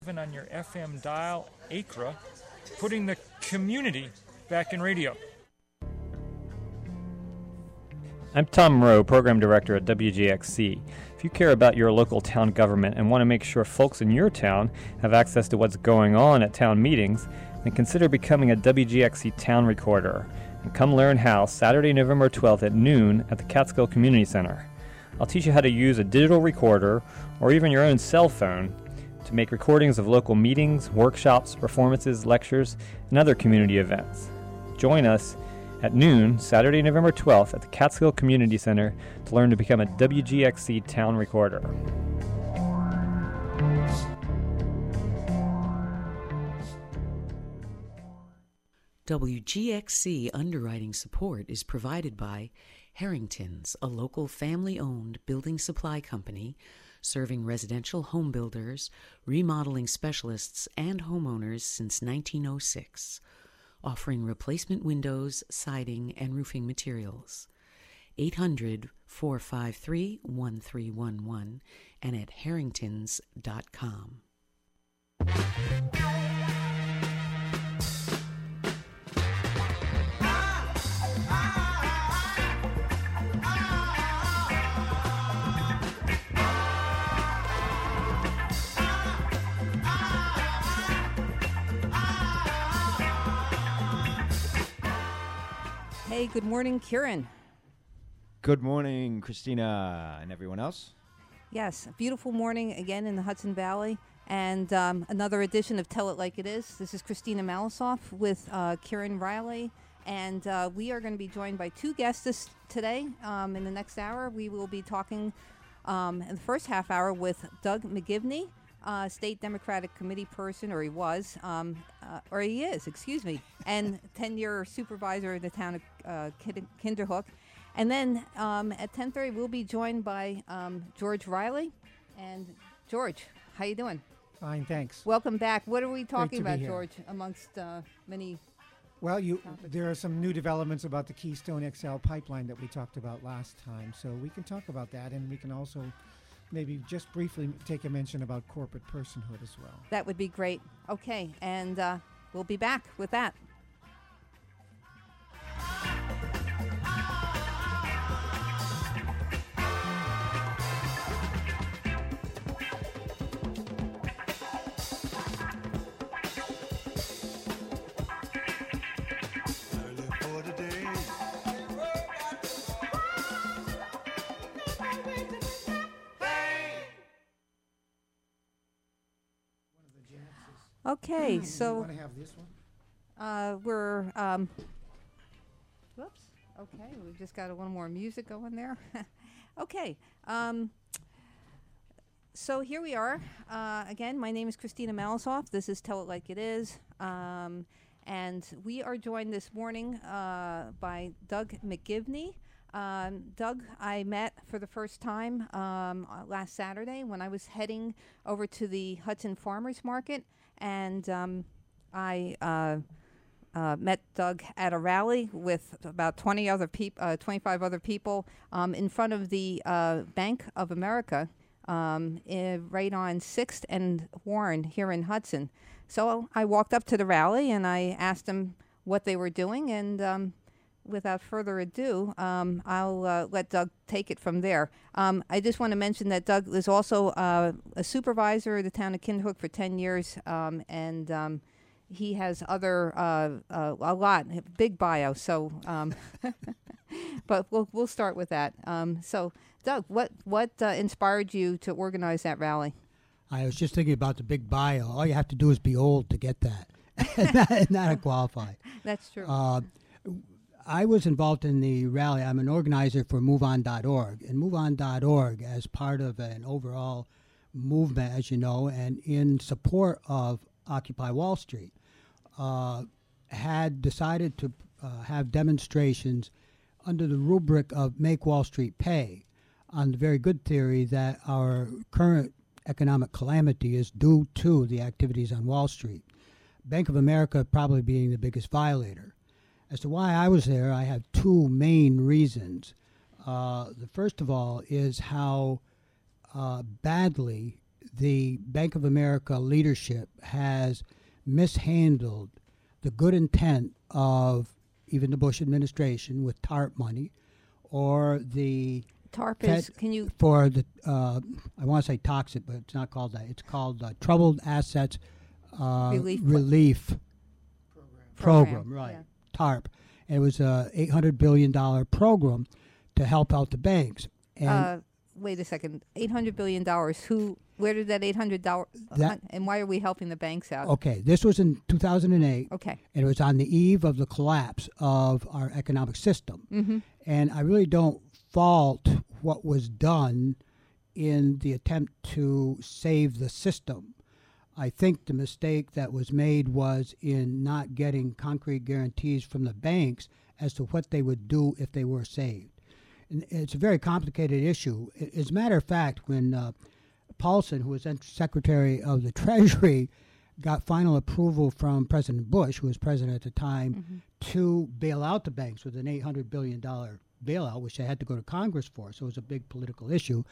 On your FM dial, ACRA, putting the community back in radio. I'm Tom Moreau, Program Director at WGXC. If you care about your local town government and want to make sure folks in your town have access to what's going on at town meetings, then consider becoming a WGXC Town Recorder. And come learn how Saturday, November 12th at noon at the Catskill Community Center. I'll teach you how to use a digital recorder or even your own cell phone to make recordings of local meetings, workshops, performances, lectures, and other community events. Join us at noon, Saturday, November 12th at the Catskill Community Center to learn to become a WGXC Town Recorder. WGXC underwriting support is provided by Harrington's, a local family-owned building supply company serving residential home builders, remodeling specialists, and homeowners since 1906, offering replacement windows, siding, and roofing materials. 800-453-1311 and at harringtons.com. Hey, good morning, Kieran. Good morning, Christina, and everyone else. Yes, a beautiful morning again in the Hudson Valley, and another edition of Tell It Like It Is. This is Christina Malisoff with Kieran Riley, and we are going to be joined by two guests today. In the next hour, we will be talking in the first half hour with Doug McGivney, State Democratic Committee person, or he was, or he is, excuse me, and 10-year supervisor of the town of Kinderhook. And then at 10:30, we'll be joined by George Riley. And George, how you doing? Fine, thanks. Welcome back. What are we talking about, here. George, amongst many Well, topics? there are some new developments about the Keystone XL pipeline that we talked about last time, so we can talk about that, and we can also maybe just briefly take a mention about corporate personhood as well. That would be great. Okay, and we'll be back with that. Okay, so you want to have this one? we're whoops. Okay, we just got a little more music going there. Okay, so here we are. Again, my name is Christina Malisoff. This is Tell It Like It Is, and we are joined this morning by Doug McGivney. Doug, I met for the first time last Saturday when I was heading over to the Hudson Farmers Market. And I met Doug at a rally with about 25 other people in front of the Bank of America right on 6th and Warren here in Hudson. So I walked up to the rally and I asked them what they were doing, and without further ado, I'll let Doug take it from there. I just want to mention that Doug is also a supervisor of the town of Kinderhook for 10 years, and he has other, a lot, big bio, so, but we'll start with that. So, Doug, what inspired you to organize that rally? I was just thinking about the big bio. All you have to do is be old to get that, and not qualified. That's true. I was involved in the rally. I'm an organizer for MoveOn.org, and MoveOn.org, as part of an overall movement, as you know, and in support of Occupy Wall Street, had decided to have demonstrations under the rubric of Make Wall Street Pay, on the very good theory that our current economic calamity is due to the activities on Wall Street. Bank of America probably being the biggest violator. As to why I was there, I have two main reasons. The first of all is how badly the Bank of America leadership has mishandled the good intent of even the Bush administration with TARP money, or the TARP is, can you? for the I want to say toxic, but it's not called that. It's called Troubled Assets Relief Program, right? Yeah. TARP. And it was a $800 billion program to help out the banks. And Wait a second. $800 billion. Where did that $800 and why are we helping the banks out? okay, this was in 2008. Okay. And it was on the eve of the collapse of our economic system. Mm-hmm. And I really don't fault what was done in the attempt to save the system. I think the mistake that was made was in not getting concrete guarantees from the banks as to what they would do if they were saved. And it's a very complicated issue. As a matter of fact, when Paulson, who was then Secretary of the Treasury, got final approval from President Bush, who was president at the time, to bail out the banks with an $800 billion bailout, which they had to go to Congress for, so it was a big political issue.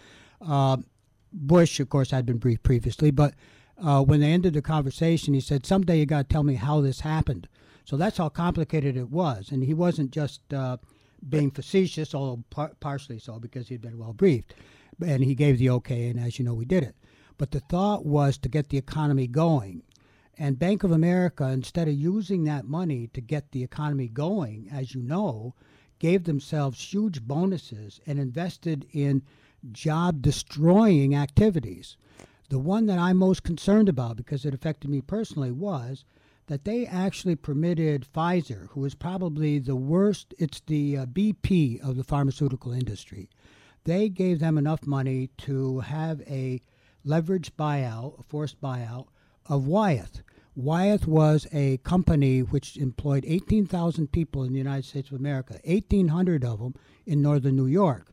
Bush, of course, had been briefed previously, but when they ended the conversation, he said, someday you got to tell me how this happened. So that's how complicated it was. And he wasn't just being facetious, although partially so because he'd been well briefed. And he gave the okay, and as you know, we did it. But the thought was to get the economy going. And Bank of America, instead of using that money to get the economy going, as you know, gave themselves huge bonuses and invested in job-destroying activities. The one that I'm most concerned about, because it affected me personally, was that they actually permitted Pfizer, who is probably the worst, it's the BP of the pharmaceutical industry. They gave them enough money to have a leveraged buyout, a forced buyout, of Wyeth. Wyeth was a company which employed 18,000 people in the United States of America, 1,800 of them in northern New York.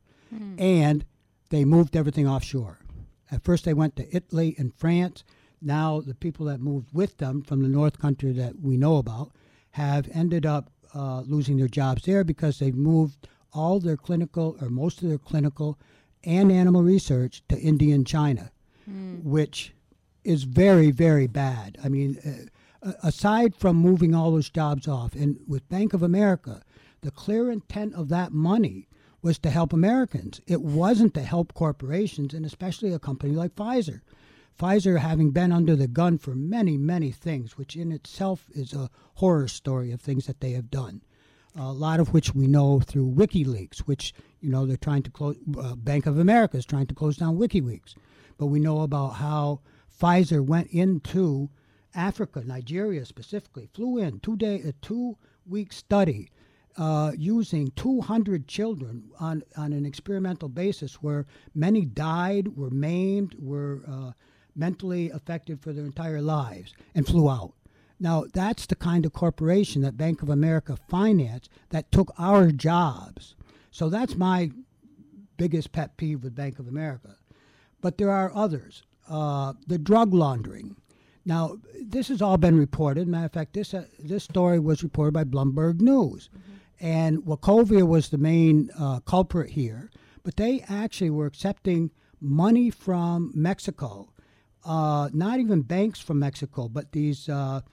And they moved everything offshore. At first they went to Italy and France. Now the people that moved with them from the North Country that we know about have ended up losing their jobs there because they've moved all their clinical, or most of their clinical and animal research to India and China, which is very, very bad. I mean, aside from moving all those jobs off, and with Bank of America, the clear intent of that money was to help Americans. It wasn't to help corporations, and especially a company like Pfizer. Pfizer having been under the gun for many, many things, which in itself is a horror story of things that they have done. A lot of which we know through WikiLeaks, which, you know, they're trying to close, Bank of America is trying to close down WikiLeaks. But we know about how Pfizer went into Africa, Nigeria specifically, flew in, a 2-week study using 200 children on an experimental basis where many died, were maimed, were mentally affected for their entire lives, and flew out. Now, that's the kind of corporation that Bank of America financed that took our jobs. So that's my biggest pet peeve with Bank of America. But there are others. The drug laundering. Now, this has all been reported. Matter of fact, this story was reported by Bloomberg News. And Wachovia was the main culprit here. But they actually were accepting money from Mexico. Not even banks from Mexico, but these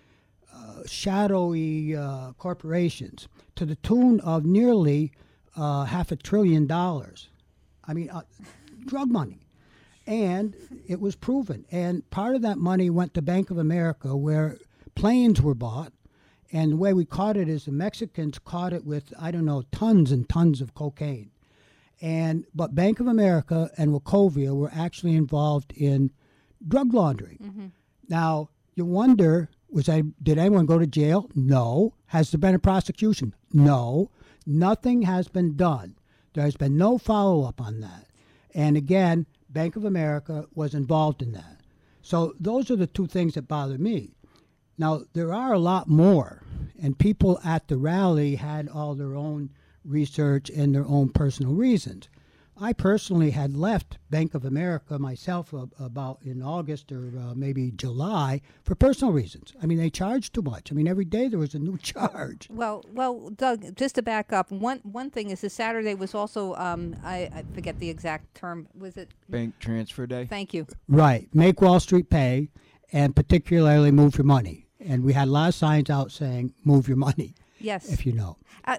shadowy corporations to the tune of nearly $500 billion. I mean, drug money. And it was proven. And part of that money went to Bank of America, where planes were bought. And the way we caught it is the Mexicans caught it with, I don't know, tons and tons of cocaine. But Bank of America and Wachovia were actually involved in drug laundering. Now, you wonder, did anyone go to jail? No. Has there been a prosecution? No. Nothing has been done. There has been no follow-up on that. And again, Bank of America was involved in that. So those are the two things that bother me. Now, there are a lot more, and people at the rally had all their own research and their own personal reasons. I personally had left Bank of America myself about in August or maybe July for personal reasons. I mean, they charged too much. I mean, every day there was a new charge. Well, Doug, just to back up, one thing is this Saturday was also, I forget the exact term, was it? Bank transfer day. Thank you. Right. Make Wall Street pay, and particularly move your money. And we had a lot of signs out saying, move your money. Yes. If you know.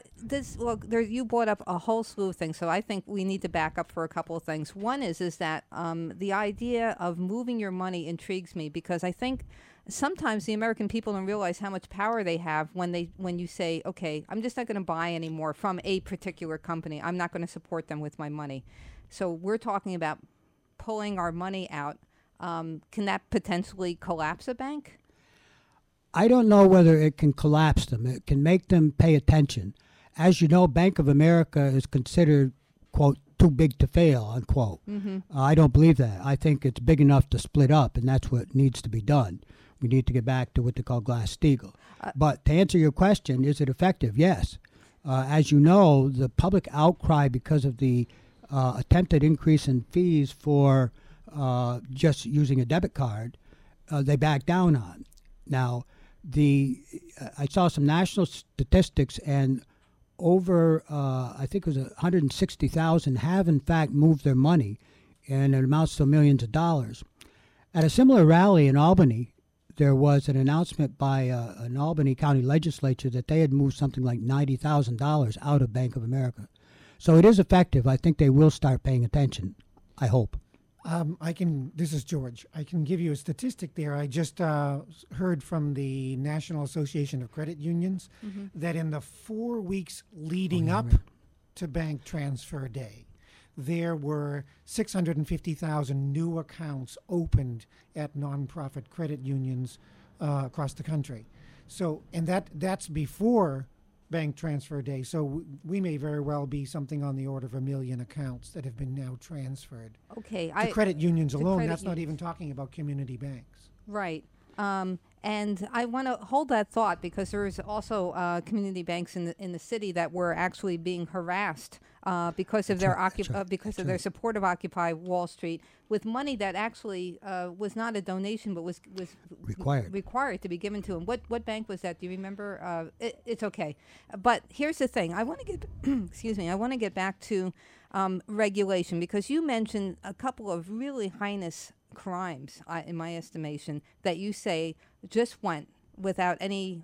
You brought up a whole slew of things, so I think we need to back up for a couple of things. One is that the idea of moving your money intrigues me, because I think sometimes the American people don't realize how much power they have when you say, okay, I'm just not going to buy anymore from a particular company. I'm not going to support them with my money. So we're talking about pulling our money out. Can that potentially collapse a bank? I don't know whether it can collapse them. It can make them pay attention. As you know, Bank of America is considered, quote, too big to fail, unquote. Mm-hmm. I don't believe that. I think it's big enough to split up, and that's what needs to be done. We need to get back to what they call Glass-Steagall. But to answer your question, is it effective? Yes. As you know, the public outcry because of the attempted increase in fees for just using a debit card, they backed down on. Now, I saw some national statistics, and over, I think it was 160,000 have in fact moved their money, and it amounts to millions of dollars. At a similar rally in Albany, there was an announcement by an Albany County legislature that they had moved something like $90,000 out of Bank of America. So it is effective. I think they will start paying attention, I hope. This is George. I can give you a statistic there. I just heard from the National Association of Credit Unions that in the 4 weeks leading up to bank transfer day, there were 650,000 new accounts opened at nonprofit credit unions across the country. So, and that's before bank transfer day. So we may very well be something on the order of 1 million accounts that have been now transferred. Okay. To credit unions alone. That's not even talking about community banks. Right. And I want to hold that thought, because there is also community banks in the city that were actually being harassed because of their support of Occupy Wall Street with money that actually was not a donation, but was required to be given to them. What bank was that? Do you remember? It's okay, but here's the thing. I want to get I want to get back to regulation, because you mentioned a couple of really heinous crimes, in my estimation, that you say just went without any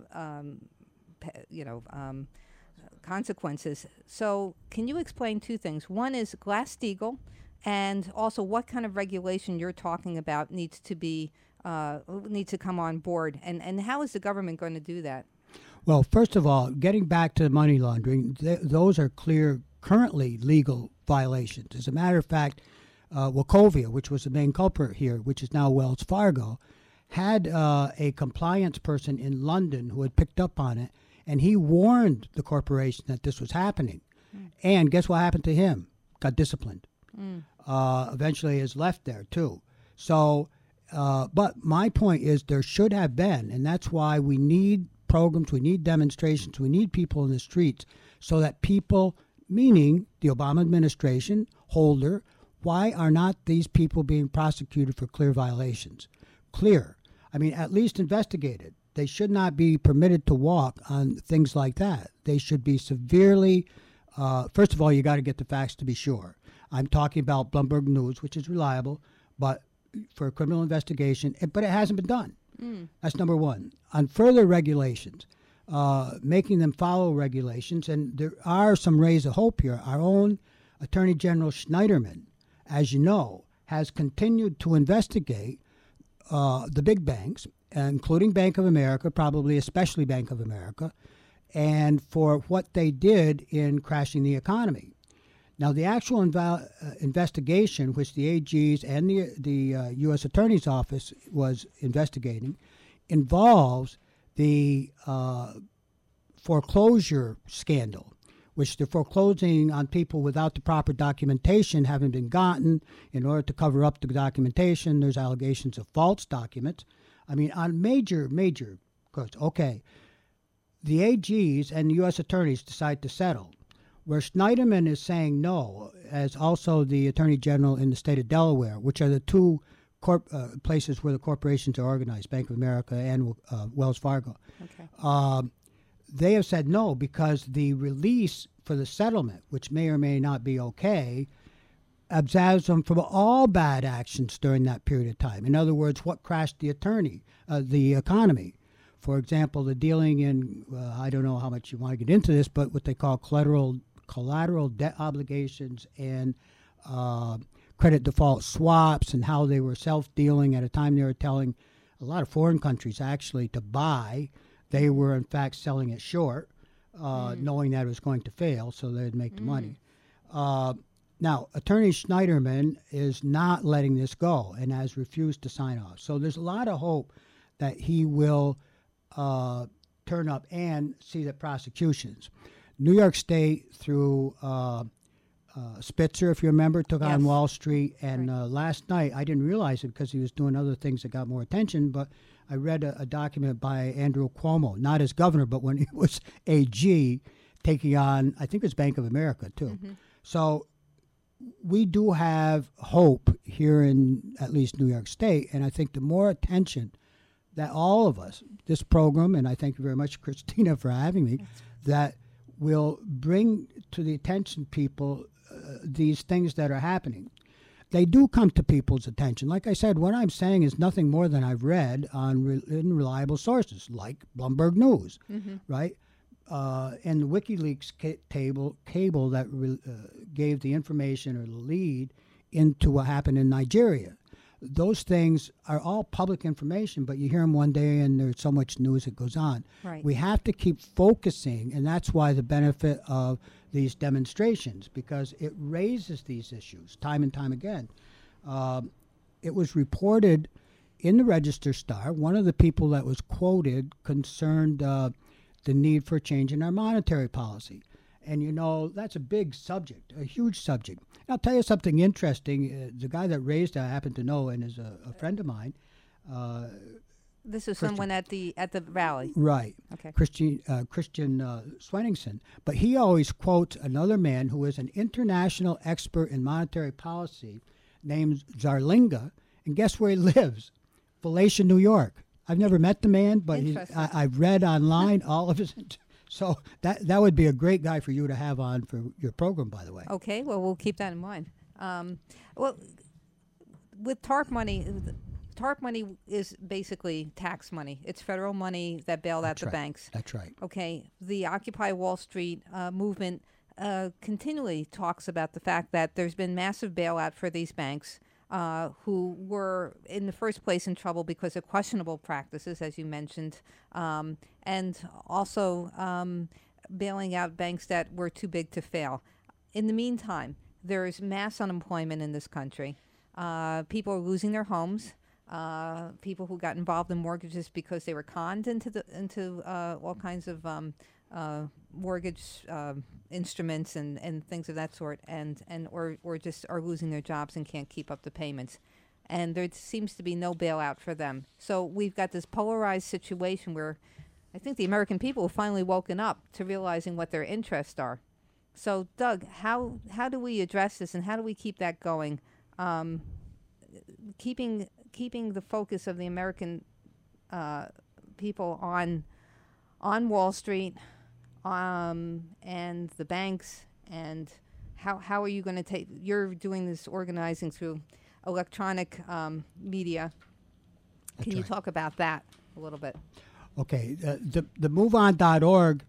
consequences. So can you explain two things? One is Glass-Steagall, and also what kind of regulation you're talking about needs to come on board, and how is the government going to do that? Well, first of all, getting back to money laundering, those are clear, currently legal violations. As a matter of fact, Wachovia, which was the main culprit here, which is now Wells Fargo, had a compliance person in London who had picked up on it, and he warned the corporation that this was happening. And guess what happened to him? Got disciplined. Eventually is left there, too. So, but my point is there should have been, and that's why we need programs, we need demonstrations, we need people in the streets, so that people, meaning the Obama administration, Holder, why are not these people being prosecuted for clear violations? Clear. I mean, at least investigated. They should not be permitted to walk on things like that. They should be severely, first of all, you got to get the facts to be sure. I'm talking about Bloomberg News, which is reliable, but for a criminal investigation, but it hasn't been done. That's number one. On further regulations, making them follow regulations, and there are some rays of hope here. Our own Attorney General Schneiderman, as you know, has continued to investigate the big banks, including Bank of America, probably especially Bank of America, and for what they did in crashing the economy. Now, the actual investigation, which the AGs and the U.S. Attorney's Office was investigating, involves the foreclosure scandal, which they're foreclosing on people without the proper documentation having been gotten. In order to cover up the documentation, there's allegations of false documents. I mean, on major courts. Okay, the AGs and the U.S. attorneys decide to settle. Where Schneiderman is saying no, as also the Attorney General in the state of Delaware, which are the two places where the corporations are organized, Bank of America and Wells Fargo. Okay. They have said no because the release for the settlement, which may or may not be okay, absolves them from all bad actions during that period of time. In other words, what crashed the economy. For example, the dealing in, I don't know how much you want to get into this, but what they call collateral debt obligations and credit default swaps, and how they were self-dealing at a time they were telling a lot of foreign countries actually to buy. They were, in fact, selling it short, knowing that it was going to fail, so they'd make the money. Now, Attorney Schneiderman is not letting this go and has refused to sign off. So there's a lot of hope that he will turn up and see the prosecutions. New York State, through Spitzer, if you remember, took on Wall Street. And last night, I didn't realize it because he was doing other things that got more attention, but I read a document by Andrew Cuomo, not as governor, but when he was AG, taking on, I think it was Bank of America, too. Mm-hmm. So we do have hope here in at least New York State, and I think the more attention that all of us, this program, and I thank you very much, Christina, for having me, that will bring to the attention people these things that are happening. They do come to people's attention. Like I said, what I'm saying is nothing more than I've read in reliable sources, like Bloomberg News, right? And the WikiLeaks cable that gave the information or the lead into what happened in Nigeria. Those things are all public information, but you hear them one day and there's so much news that goes on. Right. We have to keep focusing, and that's why the benefit of these demonstrations, because it raises these issues time and time again. It was reported in the Register Star. One of the people that was quoted concerned the need for change in our monetary policy. And, you know, that's a big subject, a huge subject. And I'll tell you something interesting. The guy that raised it I happen to know and is a friend of mine. This is someone at the rally. Right. Okay. Christian Swenningson. But he always quotes another man who is an international expert in monetary policy named Zarlinga. And guess where he lives? Fallacia, New York. I've never met the man, but I've read online all of his. So that would be a great guy for you to have on for your program, by the way. Okay, well, we'll keep that in mind. Well, with TARP money is basically tax money. It's federal money that bailed out the banks. That's right. Okay, the Occupy Wall Street movement continually talks about the fact that there's been massive bailout for these banks who were in the first place in trouble because of questionable practices, as you mentioned, and also bailing out banks that were too big to fail. In the meantime, there's mass unemployment in this country. People are losing their homes. People who got involved in mortgages because they were conned into all kinds of mortgage instruments and things of that sort, or just are losing their jobs and can't keep up the payments. And there seems to be no bailout for them. So we've got this polarized situation where I think the American people have finally woken up to realizing what their interests are. So, Doug, how do we address this, and how do we keep that going? Keeping the focus of the American people on Wall Street and the banks, and how are you going to take? You're doing this organizing through electronic media. Can you talk about that a little bit? Okay, the MoveOn.org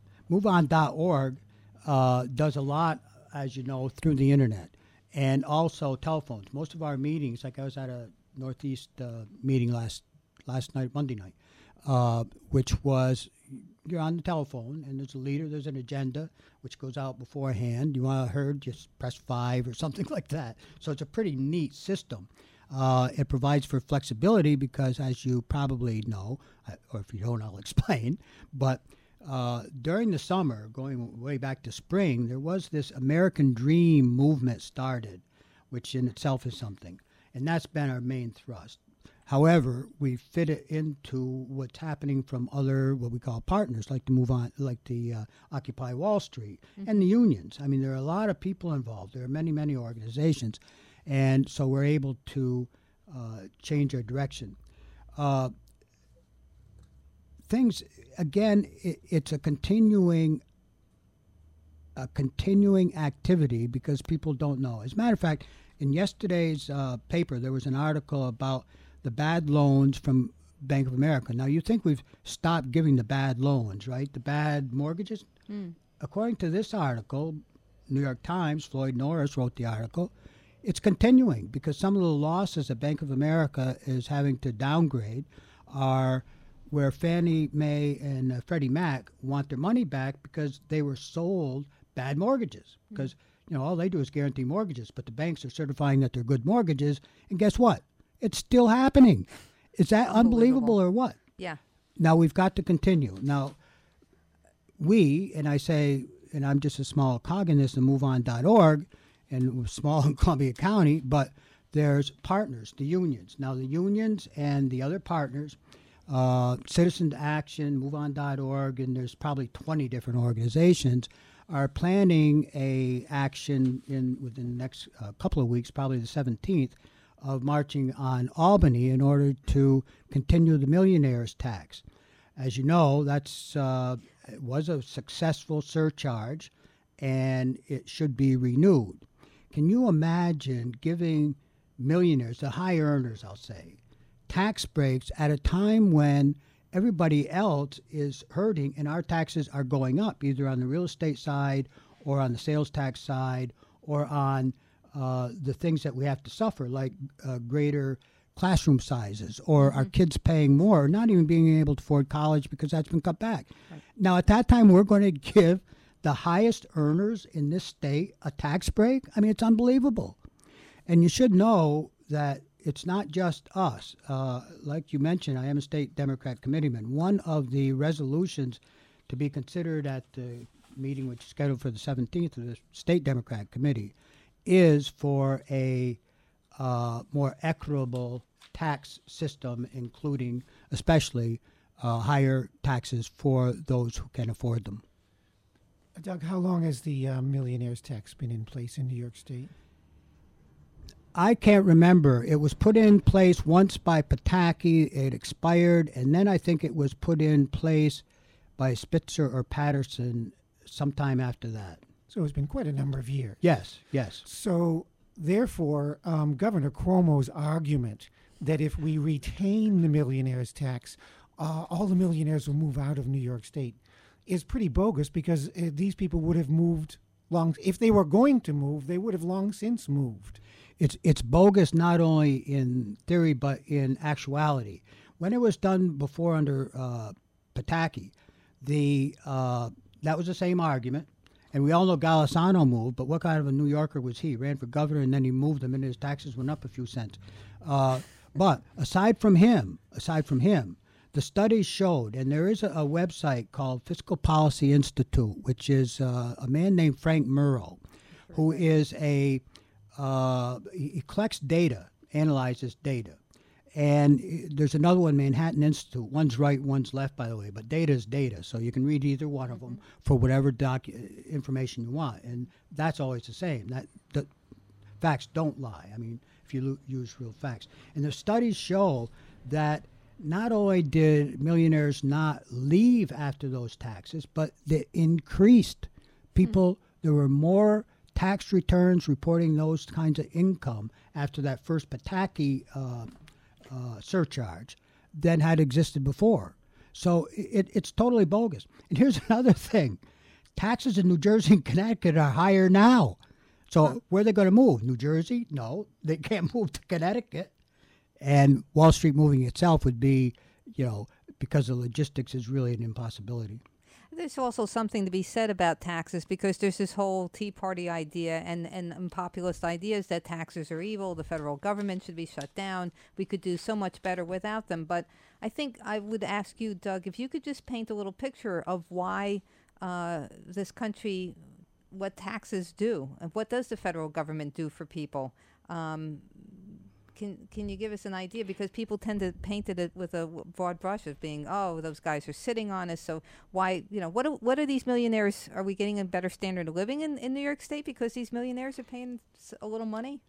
does a lot, as you know, through the internet and also telephones. Most of our meetings, like I was at a Northeast meeting last night, Monday night, which was you're on the telephone and there's a leader, there's an agenda which goes out beforehand. You want to heard, just press 5 or something like that. So it's a pretty neat system. It provides for flexibility because, as you probably know, or if you don't, I'll explain, but during the summer, going way back to spring, there was this American Dream movement started, which in itself is something. And that's been our main thrust. However, we fit it into what's happening from other what we call partners, like the Occupy Wall Street and the unions. I mean, there are a lot of people involved. There are many, many organizations, and so we're able to change our direction. Things again, it's a continuing activity because people don't know. As a matter of fact, in yesterday's paper, there was an article about the bad loans from Bank of America. Now, you think we've stopped giving the bad loans, right? The bad mortgages? According to this article, New York Times, Floyd Norris wrote the article, it's continuing because some of the losses that Bank of America is having to downgrade are where Fannie Mae and Freddie Mac want their money back because they were sold bad mortgages. Because, all they do is guarantee mortgages, but the banks are certifying that they're good mortgages. And guess what? It's still happening. Is that unbelievable or what? Yeah. Now, we've got to continue. Now, and I'm just a small cog in this, and MoveOn.org, and we're small in Columbia County, but there's partners, the unions. Now, the unions and the other partners, Citizen Action, MoveOn.org, and there's probably 20 different organizations, are planning a action within the next couple of weeks, probably the 17th, of marching on Albany in order to continue the millionaire's tax. As you know, it was a successful surcharge, and it should be renewed. Can you imagine giving millionaires, the high earners, I'll say, tax breaks at a time when everybody else is hurting and our taxes are going up, either on the real estate side or on the sales tax side or on the things that we have to suffer, like greater classroom sizes or our kids paying more, or not even being able to afford college because that's been cut back. Right. Now, at that time, we're going to give the highest earners in this state a tax break? I mean, it's unbelievable. And you should know that it's not just us. Like you mentioned, I am a state Democrat committeeman. One of the resolutions to be considered at the meeting, which is scheduled for the 17th of the State Democrat Committee, is for a more equitable tax system, including especially higher taxes for those who can afford them. Doug, how long has the millionaire's tax been in place in New York State? I can't remember. It was put in place once by Pataki. It expired, and then I think it was put in place by Spitzer or Patterson sometime after that. So it's been quite a number of years. Yes. So therefore, Governor Cuomo's argument that if we retain the millionaire's tax, all the millionaires will move out of New York State is pretty bogus because these people would have moved if they were going to move, they would have long since moved. It's bogus not only in theory but in actuality. When it was done before under Pataki, that was the same argument. And we all know Golisano moved, but what kind of a New Yorker was he? He ran for governor and then he moved them and his taxes went up a few cents. But aside from him, the studies showed, and there is a website called Fiscal Policy Institute, which is a man named Frank Murrow, who is he collects data, analyzes data. And there's another one, Manhattan Institute. One's right, one's left, by the way, but data is data. So you can read either one of them for whatever information you want. And that's always the same. The facts don't lie. I mean, if you use real facts. And the studies show that not only did millionaires not leave after those taxes, but they increased. There were more tax returns reporting those kinds of income after that first Pataki surcharge than had existed before. So it's totally bogus. And here's another thing. Taxes in New Jersey and Connecticut are higher now. So where are they going to move? New Jersey? No, they can't move to Connecticut. And Wall Street moving itself would be, because of logistics, is really an impossibility. There's also something to be said about taxes because there's this whole Tea Party idea and populist ideas that taxes are evil, the federal government should be shut down, we could do so much better without them. But I think I would ask you, Doug, if you could just paint a little picture of why this country, what taxes do, and what does the federal government do for people? Can can you give us an idea? Because people tend to paint it with a broad brush of being, oh, those guys are sitting on us. So why, what are these millionaires? Are we getting a better standard of living in New York State because these millionaires are paying a little money?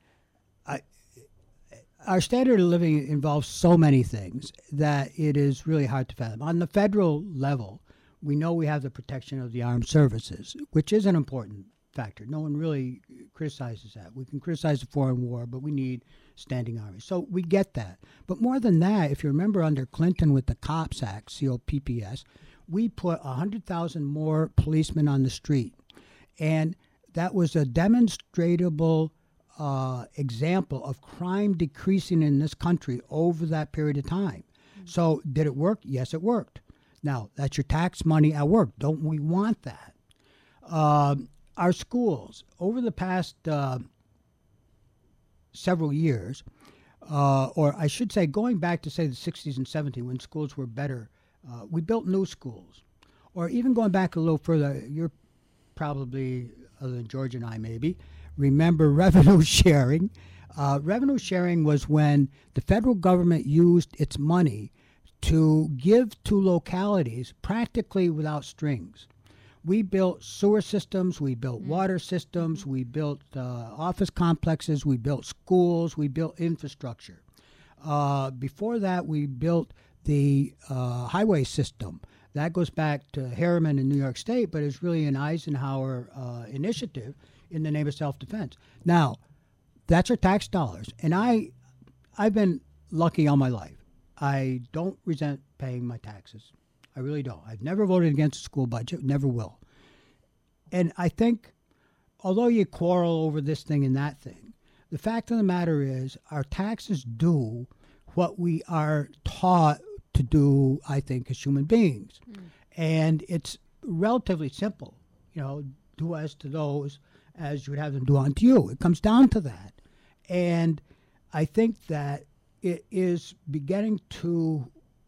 Our standard of living involves so many things that it is really hard to fathom. On the federal level, we know we have the protection of the armed services, which is an important factor. No one really criticizes that. We can criticize the foreign war, but we need standing armies. So we get that. But more than that, if you remember under Clinton with the COPS Act, COPPS, we put 100,000 more policemen on the street. And that was a demonstrable example of crime decreasing in this country over that period of time. So did it work? Yes, it worked. Now, that's your tax money at work. Don't we want that? Our schools, over the past several years, or I should say going back to, say, the 60s and 70s when schools were better, we built new schools. Or even going back a little further, you're probably, other than George and I maybe, remember revenue sharing. Revenue sharing was when the federal government used its money to give to localities practically without strings. We built sewer systems, we built water systems, we built office complexes, we built schools, we built infrastructure. Before that, we built the highway system. That goes back to Harriman in New York State, but it's really an Eisenhower initiative in the name of self-defense. Now, that's our tax dollars. And I've been lucky all my life. I don't resent paying my taxes. I really don't. I've never voted against the school budget, never will. And I think, although you quarrel over this thing and that thing, the fact of the matter is our taxes do what we are taught to do, I think, as human beings. And it's relatively simple. Do as to those as you would have them do unto you. It comes down to that. And I think that it is beginning to,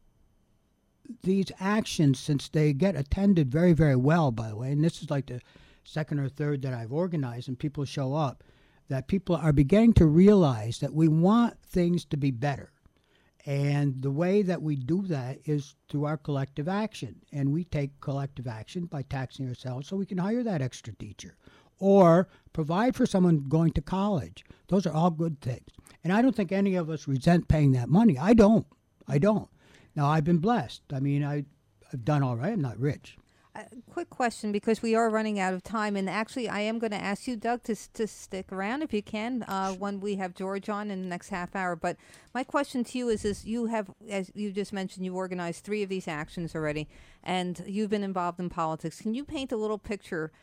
these actions, since they get attended very, very well, by the way, and this is like the second or third that I've organized and people show up, that people are beginning to realize that we want things to be better. And the way that we do that is through our collective action. And we take collective action by taxing ourselves so we can hire that extra teacher or provide for someone going to college. Those are all good things. And I don't think any of us resent paying that money. I don't. Now, I've been blessed. I mean, I've done all right. I'm not rich. Quick question, because we are running out of time, and actually I am going to ask you, Doug, to stick around if you can when we have George on in the next half hour. But my question to you is you have, as you just mentioned, you organized 3 of these actions already, and you've been involved in politics. Can you paint a little picture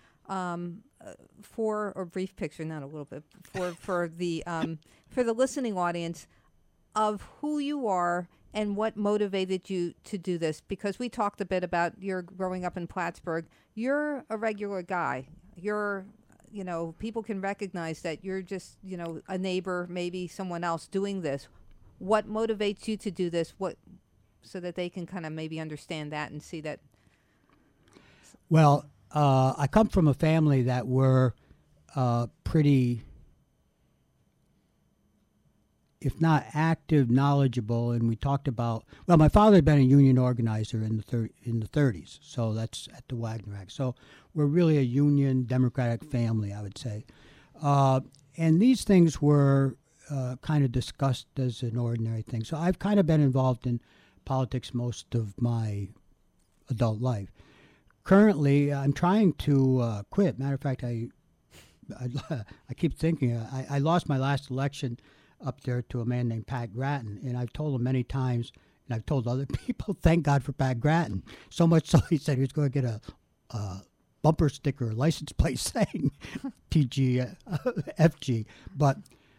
or brief picture, not a little bit, for the listening audience of who you are and what motivated you to do this? Because we talked a bit about your growing up in Plattsburgh. You're a regular guy. You're, people can recognize that you're just, a neighbor, maybe someone else doing this. What motivates you to do this? So that they can kind of maybe understand that and see that. Well, I come from a family that were pretty, if not active, knowledgeable, and we talked about, well, my father had been a union organizer in the 30s, so that's at the Wagner Act. So we're really a union democratic family, I would say. And these things were kind of discussed as an ordinary thing. So I've kind of been involved in politics most of my adult life. Currently, I'm trying to quit. Matter of fact, I keep thinking, I lost my last election up there to a man named Pat Grattan, and I've told him many times, and I've told other people, thank God for Pat Grattan. So much so he said he was going to get a bumper sticker, license plate saying TGFG. But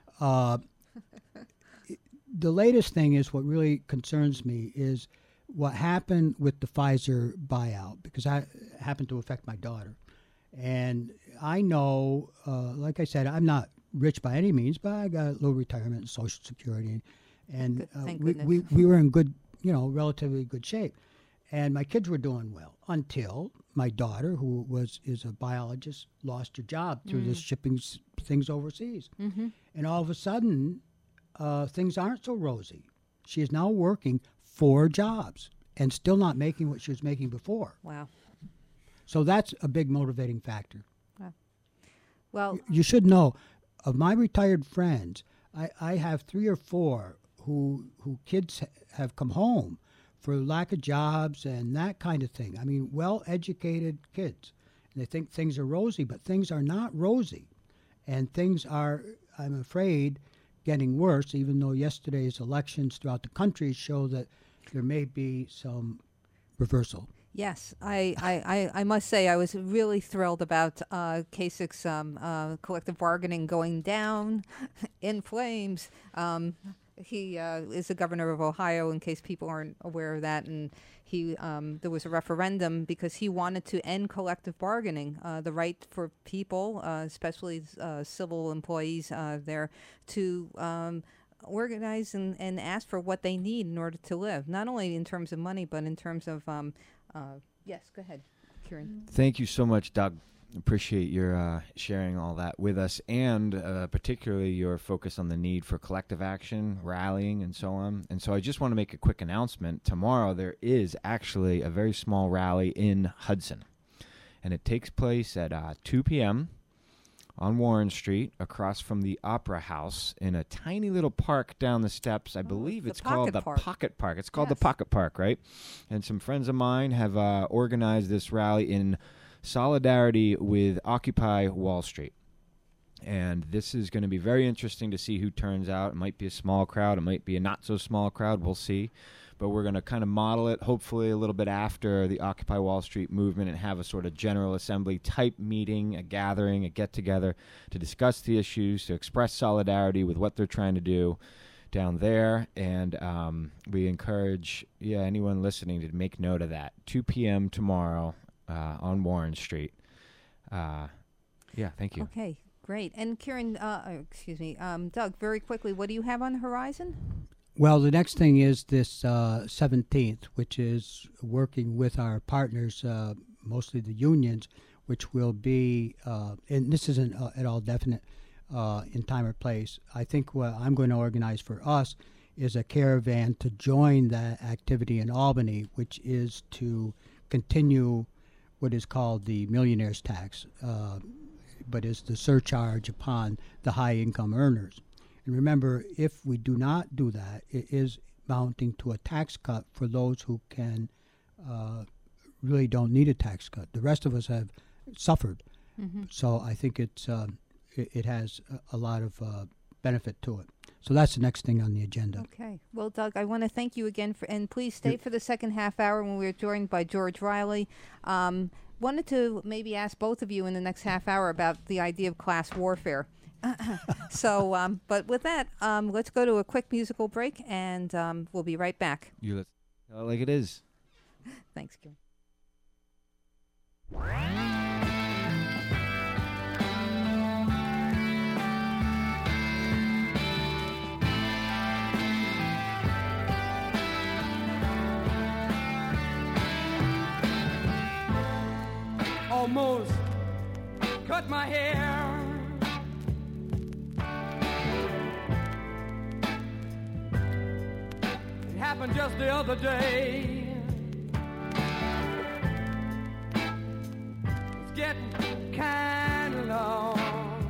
the latest thing is what really concerns me is what happened with the Pfizer buyout, because that happened to affect my daughter. And I know, like I said, I'm not rich by any means, but I got low retirement and Social Security, and we were in good, relatively good shape, and my kids were doing well until my daughter, who is a biologist, lost her job through this shipping things overseas, and all of a sudden, things aren't so rosy. She is now working 4 jobs and still not making what she was making before. Wow. So that's a big motivating factor. Wow. Well, You should know, of my retired friends, I have 3 or 4 who kids have come home for lack of jobs and that kind of thing. I mean, well-educated kids. And they think things are rosy, but things are not rosy. And things are, I'm afraid, getting worse, even though yesterday's elections throughout the country show that there may be some reversal. yes, I must say I was really thrilled about Kasich's collective bargaining going down in flames. He is the governor of Ohio, in case people aren't aware of that, and he there was a referendum because he wanted to end collective bargaining, the right for people, especially civil employees there, to organize and ask for what they need in order to live, not only in terms of money, but in terms of yes, go ahead, Kieran. Thank you so much, Doug. Appreciate your sharing all that with us, and particularly your focus on the need for collective action, rallying, and so on. And so I just want to make a quick announcement. Tomorrow there is actually a very small rally in Hudson, and it takes place at 2 p.m. on Warren Street, across from the Opera House, in a tiny little park down the steps. I believe it's called the Pocket Park. It's called the Pocket Park, right? And some friends of mine have organized this rally in solidarity with Occupy Wall Street. And this is going to be very interesting to see who turns out. It might be a small crowd. It might be a not-so-small crowd. We'll see. But we're going to kind of model it, hopefully a little bit after the Occupy Wall Street movement, and have a sort of General Assembly type meeting, a gathering, a get-together to discuss the issues, to express solidarity with what they're trying to do down there. And we encourage anyone listening to make note of that. 2 p.m. tomorrow on Warren Street. Thank you. Okay, great. And Kieran, Doug, very quickly, what do you have on the horizon? Well, the next thing is this 17th, which is working with our partners, mostly the unions, which will be, and this isn't at all definite in time or place. I think what I'm going to organize for us is a caravan to join that activity in Albany, which is to continue what is called the millionaire's tax, but is the surcharge upon the high-income earners. And remember, if we do not do that, it is mounting to a tax cut for those who can really don't need a tax cut. The rest of us have suffered. Mm-hmm. So I think it has a lot of benefit to it. So that's the next thing on the agenda. Okay. Well, Doug, I want to thank you again, and please stay for the second half hour when we're joined by George Riley. Wanted to maybe ask both of you in the next half hour about the idea of class warfare. So, but with that, let's go to a quick musical break, and we'll be right back. You tell it like it is. Thanks, Kieran. Almost cut my hair. It happened just the other day. It's getting kind of long.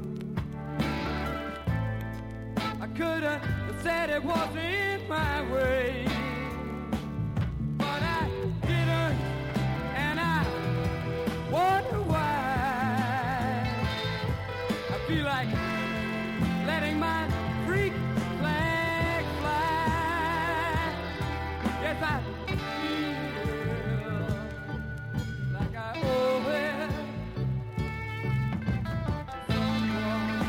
I could have said it wasn't my way, but I didn't, and I wonder why. I feel like letting my freak flag fly. Yes, I feel like I owe it to someone.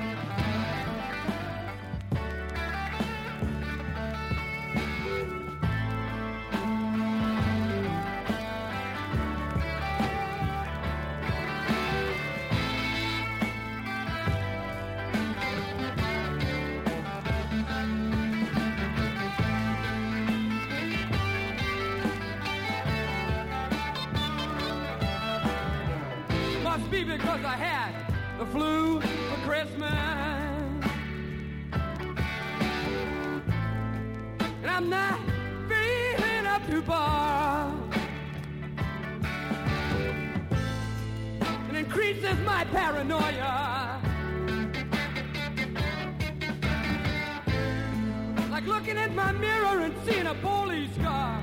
Must be because I had the flu for Christmas. I'm not feeling up to bar. It increases my paranoia. Like looking at my mirror and seeing a police car.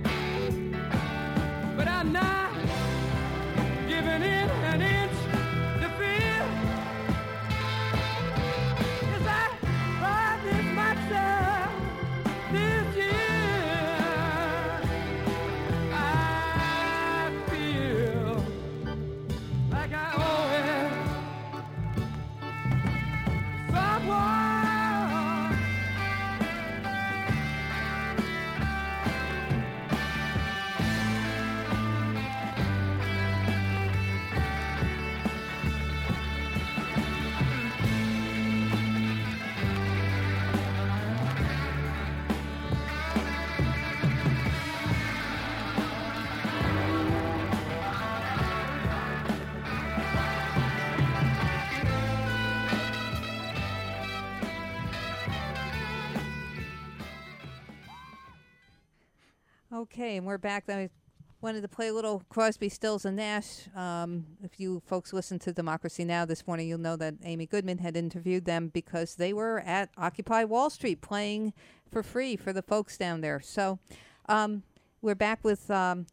But I'm not giving in an inch to fear. 'Cause I promised myself this year I feel like I owe it someone. Okay, and we're back. I wanted to play a little Crosby, Stills, and Nash. If you folks listen to Democracy Now! This morning, you'll know that Amy Goodman had interviewed them because they were at Occupy Wall Street playing for free for the folks down there. So we're back with Doug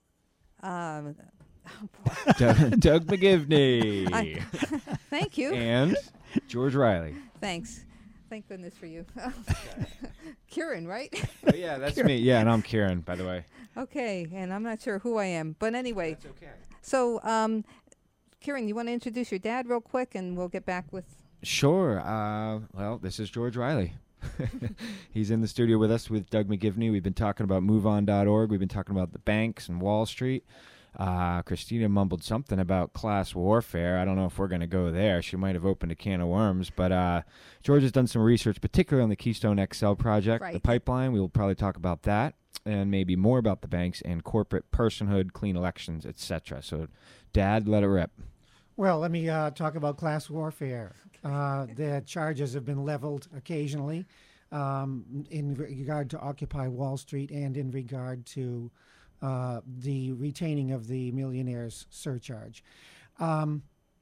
McGivney. Thank you. And George Riley. Thanks. Thank goodness for you. Kieran, right? Oh, yeah, that's me. Yeah, and I'm Kieran, by the way. Okay, and I'm not sure who I am. But anyway. That's okay. So, Kieran, you want to introduce your dad real quick, and we'll get back with... Sure. Well, this is George Riley. He's in the studio with us with Doug McGivney. We've been talking about MoveOn.org. We've been talking about the banks and Wall Street. Christina mumbled something about class warfare. I don't know if we're going to go there. She might have opened a can of worms. But George has done some research, particularly on the Keystone XL project, Right. the pipeline. We will probably talk about that and maybe more about the banks and corporate personhood, clean elections, etc. So, Dad, let it rip. Well, let me talk about class warfare. The charges have been leveled occasionally in regard to Occupy Wall Street and in regard to the retaining of the millionaires' surcharge. One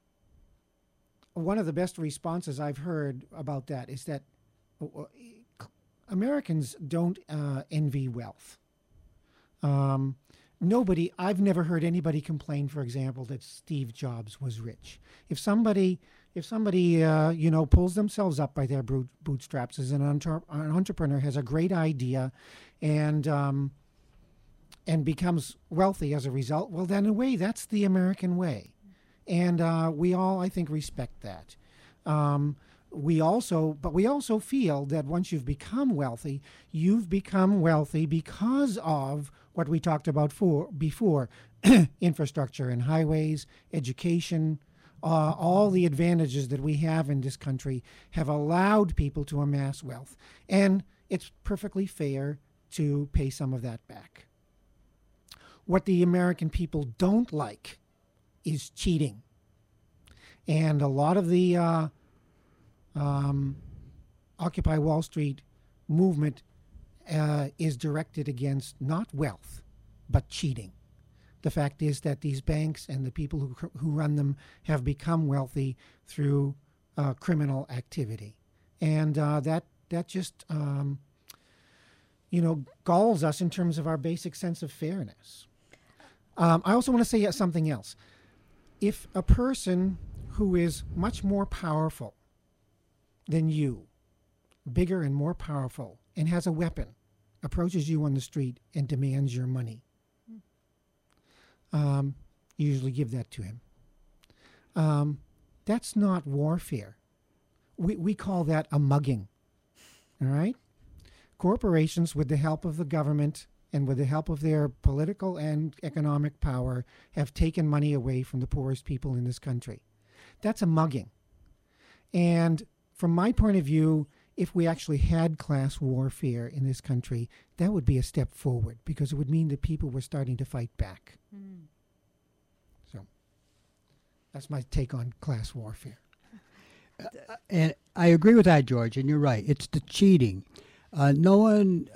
of the best responses I've heard about that is that Americans don't envy wealth. I've never heard anybody complain, for example, that Steve Jobs was rich. If somebody pulls themselves up by their bootstraps as an entrepreneur, has a great idea, and becomes wealthy as a result, well, then in a way, that's the American way. And we all, I think, respect that. We also feel that once you've become wealthy because of what we talked about before, infrastructure and highways, education, all the advantages that we have in this country have allowed people to amass wealth. And it's perfectly fair to pay some of that back. What the American people don't like is cheating. And a lot of the Occupy Wall Street movement is directed against not wealth, but cheating. The fact is that these banks and the people who run them have become wealthy through criminal activity. And that just, galls us in terms of our basic sense of fairness. I also want to say something else. If a person who is much more powerful than you, bigger and more powerful, and has a weapon, approaches you on the street and demands your money, you usually give that to him. That's not warfare. We call that a mugging. All right? Corporations, with the help of the government and with the help of their political and economic power, have taken money away from the poorest people in this country. That's a mugging. And from my point of view, if we actually had class warfare in this country, that would be a step forward, because it would mean that people were starting to fight back. So that's my take on class warfare. And I agree with that, George, and you're right. It's the cheating. No one,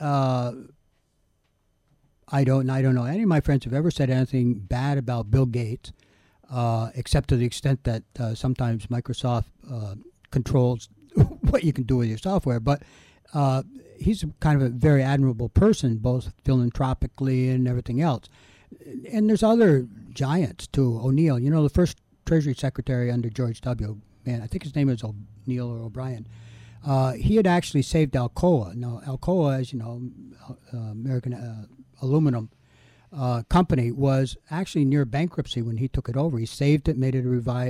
I don't know any of my friends have ever said anything bad about Bill Gates, except to the extent that sometimes Microsoft controls what you can do with your software. But he's kind of a very admirable person, both philanthropically and everything else. And there's other giants too. O'Neill, you know, the first Treasury Secretary under George W. Man, I think his name is O'Neill or O'Brien. He had actually saved Alcoa. Now, Alcoa, as you know, American aluminum company, was actually near bankruptcy when he took it over. He saved it, made it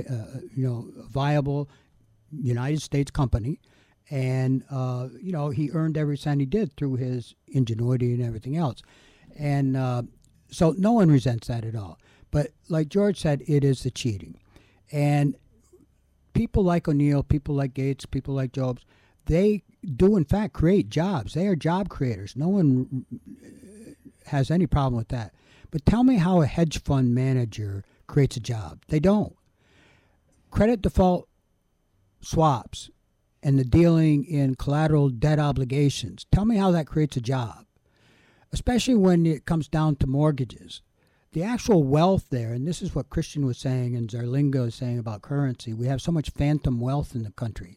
a viable United States company, and he earned every cent he did through his ingenuity and everything else. And so no one resents that at all. But like George said, it is the cheating. And people like O'Neill, people like Gates, people like Jobs, they do in fact create jobs. They are job creators. No one has any problem with that. But tell me how a hedge fund manager creates a job. They don't. Credit default swaps and the dealing in collateral debt obligations. Tell me how that creates a job, especially when it comes down to mortgages. The actual wealth there, and this is what Christian was saying and Zarlinga was saying about currency, we have so much phantom wealth in the country.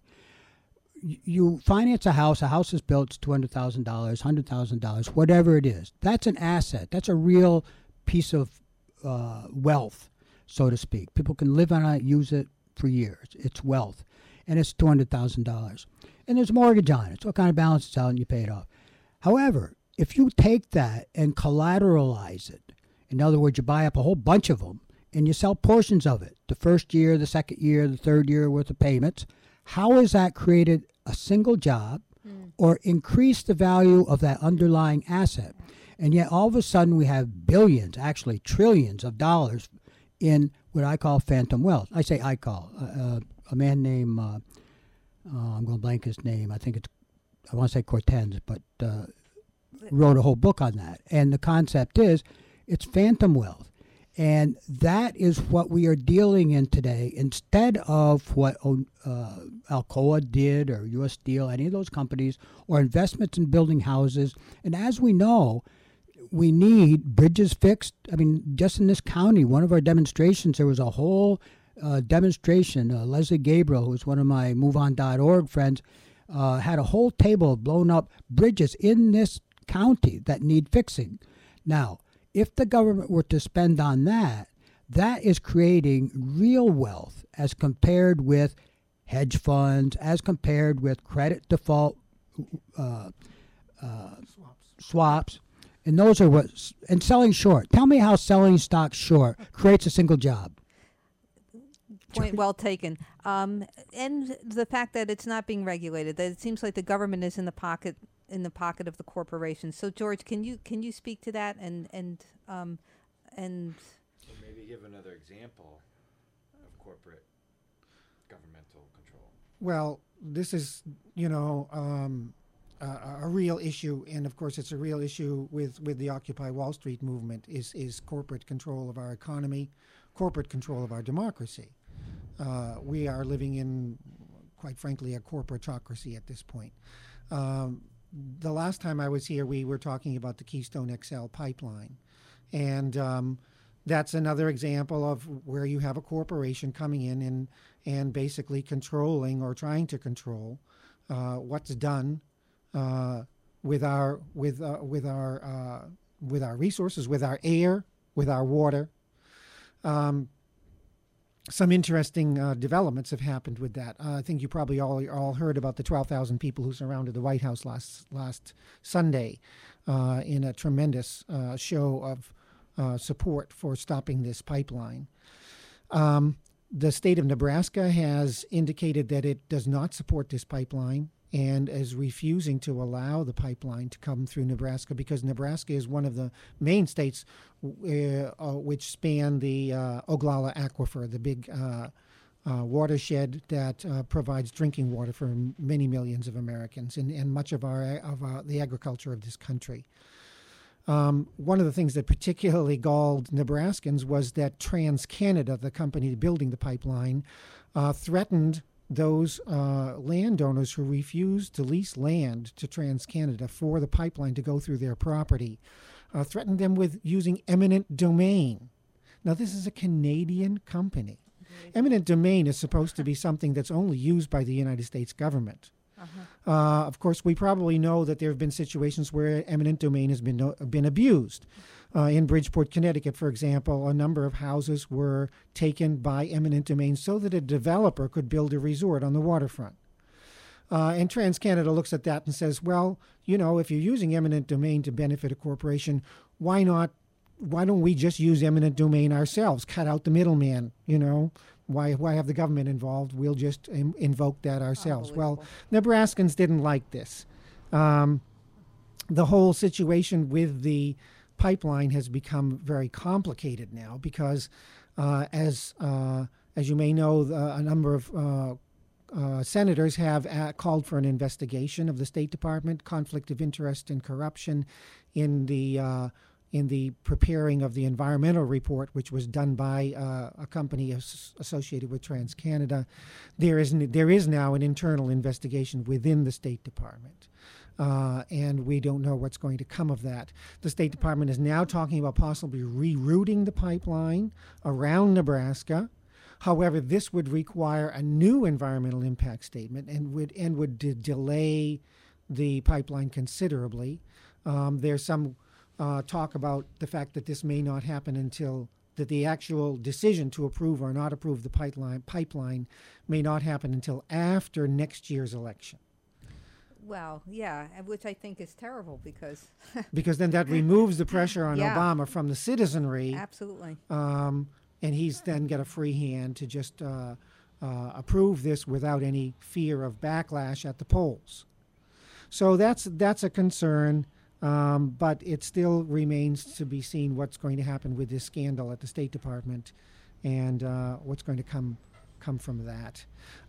You finance a house is built, it's $200,000, $100,000, whatever it is. That's an asset. That's a real piece of wealth, so to speak. People can live on it, use it for years. It's wealth. And it's $200,000. And there's a mortgage on it. So it kind of balances out and you pay it off. However, if you take that and collateralize it, in other words, you buy up a whole bunch of them and you sell portions of it, the first year, the second year, the third year worth of payments, how has that created a single job or increased the value of that underlying asset? And yet all of a sudden we have billions, actually trillions of dollars in what I call phantom wealth. I say I call. A man named, I'm going to blank his name, I want to say Cortez, but wrote a whole book on that. And the concept is, it's phantom wealth. And that is what we are dealing in today, instead of what Alcoa did or U.S. Steel, any of those companies, or investments in building houses. And as we know, we need bridges fixed. I mean, just in this county, one of our demonstrations, there was a whole demonstration. Leslie Gabriel, who's one of my MoveOn.org friends, had a whole table of blown up bridges in this county that need fixing. Now, if the government were to spend on that, that is creating real wealth as compared with hedge funds, as compared with credit default swaps. And those are and selling short. Tell me how selling stocks short creates a single job. Point well taken. And the fact that it's not being regulated, that it seems like the government is in the pocket of the corporation. So George, can you speak to that and maybe give another example of corporate governmental control? Well, this is a real issue, and of course it's a real issue with the Occupy Wall Street movement is corporate control of our economy, corporate control of our democracy. We are living in, quite frankly, a corporatocracy at this point. The last time I was here, we were talking about the Keystone XL pipeline. And that's another example of where you have a corporation coming in and basically controlling or trying to control what's done with our resources, with our air, with our water. Some interesting developments have happened with that. I think you probably all heard about the 12,000 people who surrounded the White House last Sunday in a tremendous show of support for stopping this pipeline. The state of Nebraska has indicated that it does not support this pipeline and is refusing to allow the pipeline to come through Nebraska because Nebraska is one of the main states which span the Oglala Aquifer, the big watershed that provides drinking water for many millions of Americans and much of the agriculture of this country. One of the things that particularly galled Nebraskans was that TransCanada, the company building the pipeline, threatened those landowners who refuse to lease land to TransCanada for the pipeline to go through their property, threatened them with using eminent domain. Now, this is a Canadian company. Eminent domain is supposed to be something that's only used by the United States government. Of course, we probably know that there have been situations where eminent domain has been abused. In Bridgeport, Connecticut, for example, a number of houses were taken by eminent domain so that a developer could build a resort on the waterfront. And TransCanada looks at that and says, well, you know, if you're using eminent domain to benefit a corporation, why don't we just use eminent domain ourselves? Cut out the middleman, you know? Why have the government involved? We'll just invoke that ourselves. Well, Nebraskans didn't like this. The whole situation with the pipeline has become very complicated now because, as you may know, a number of senators have called for an investigation of the State Department, conflict of interest and corruption in the preparing of the environmental report, which was done by a company associated with TransCanada. There is now an internal investigation within the State Department, and we don't know what's going to come of that. The State Department is now talking about possibly rerouting the pipeline around Nebraska. However, this would require a new environmental impact statement and would delay the pipeline considerably. There's some talk about the fact that this may not happen until that the actual decision to approve or not approve the pipeline may not happen until after next year's election. Well, yeah, which I think is terrible because because then that removes the pressure on Yeah. Obama from the citizenry, absolutely. and he's then got a free hand to just approve this without any fear of backlash at the polls. So that's a concern. But it still remains to be seen what's going to happen with this scandal at the State Department and what's going to come from that.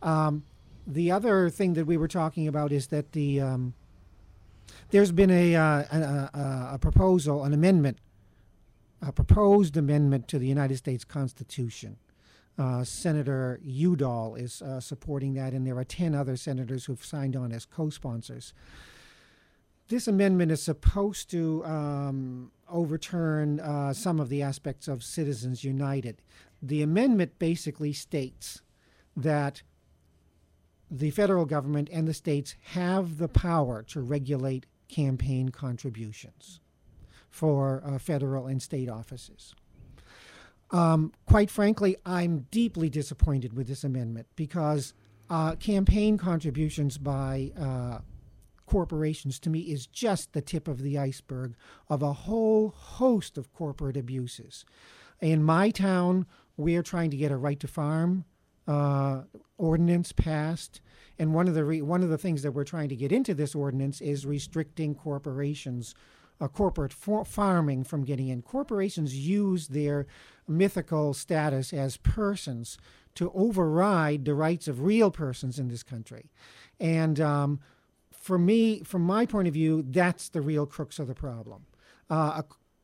The other thing that we were talking about is that there's been a proposal, an amendment, a proposed amendment to the United States Constitution. Senator Udall is supporting that, and there are 10 other senators who've signed on as co-sponsors. This amendment is supposed to overturn some of the aspects of Citizens United. The amendment basically states that the federal government and the states have the power to regulate campaign contributions for federal and state offices. Quite frankly, I'm deeply disappointed with this amendment because campaign contributions by corporations, to me, is just the tip of the iceberg of a whole host of corporate abuses. In my town, we're trying to get a right to farm ordinance passed, and one of the things that we're trying to get into this ordinance is restricting corporations, corporate farming from getting in. Corporations use their mythical status as persons to override the rights of real persons in this country, and for me, from my point of view, that's the real crux of the problem. A